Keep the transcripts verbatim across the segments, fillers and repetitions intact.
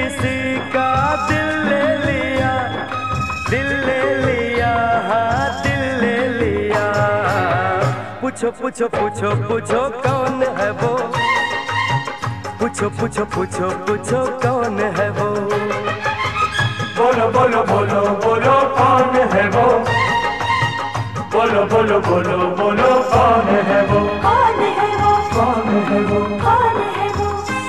किसी का दिल ले लिया, दिल ले लिया, हाँ दिल ले लिया। पूछो पूछो पूछो पूछो कौन है वो, पूछो पूछो पूछो पूछो कौन है वो। बोलो बोलो बोलो बोलो कौन है वो, बोलो बोलो बोलो बोलो कौन है वो, कौन है वो, कौन है वो, कौन है वो।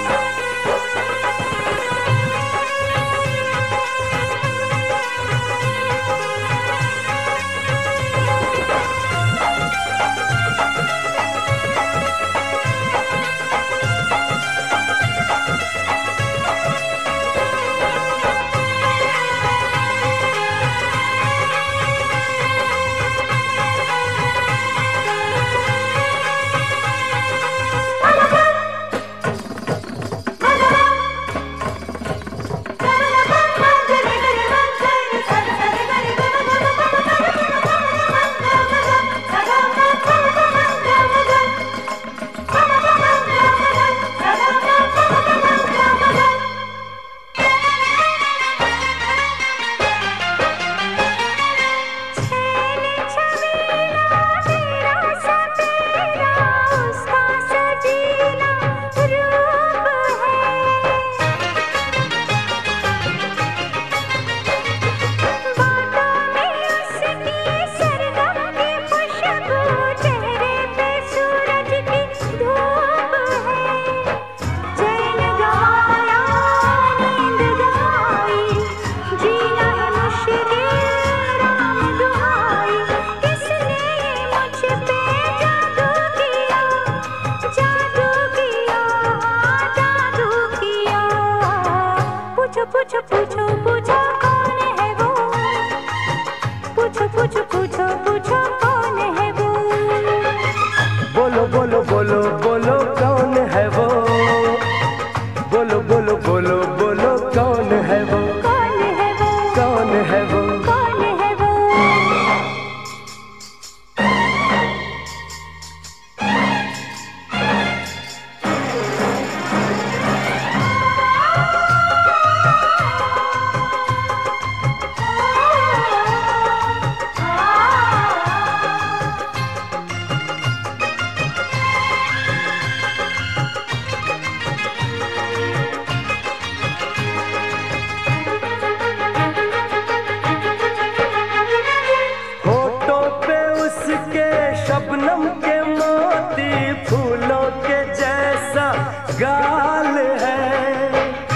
पूछो पूछो पूछो कौन है वो, पूछो पूछो पूछो पूछो कौन है वो। बोलो बोलो बोलो बोलो कौन है वो, बोलो बोलो बोलो बोलो कौन है वो, कौन है वो, कौन है वो, कौन है वो। शबनम के मोती फूलों के जैसा गाल है,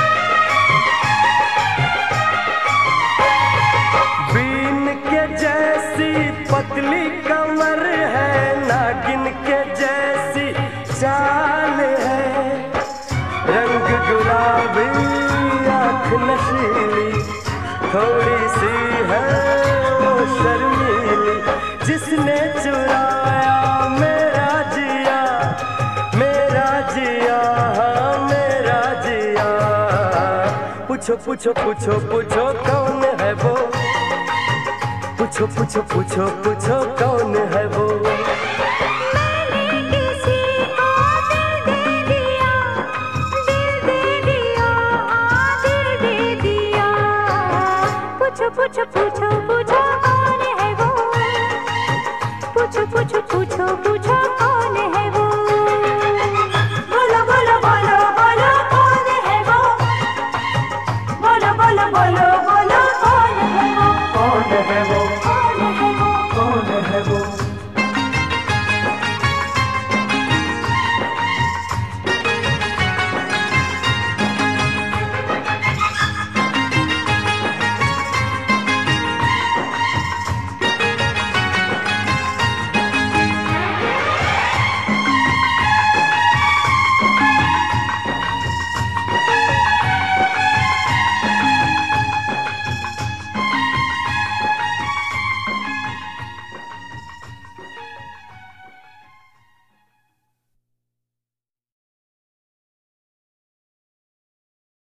बीन के जैसी पतली कमर है, नागिन के जैसी चाल है। रंग गुलाबी आँख नशीली, थोड़ी सी है वो शर्मीली, जिसने चुराया मेरा जिया, मेरा जिया, हाँ मेरा जिया। पूछो पूछो पूछो पूछो कौन है वो, पूछो पूछो पूछो पूछो कौन है वो। मैंने किसी को दिल दे दिया, दिल दे दिया, हाँ दिल दे दिया। पूछो पूछो पूछो पूछो कौन है वो, पूछो पूछो पूछो पूछो कौन है वो। बोलो बोलो बोलो बोलो कौन है वो, बोलो बोलो बोलो।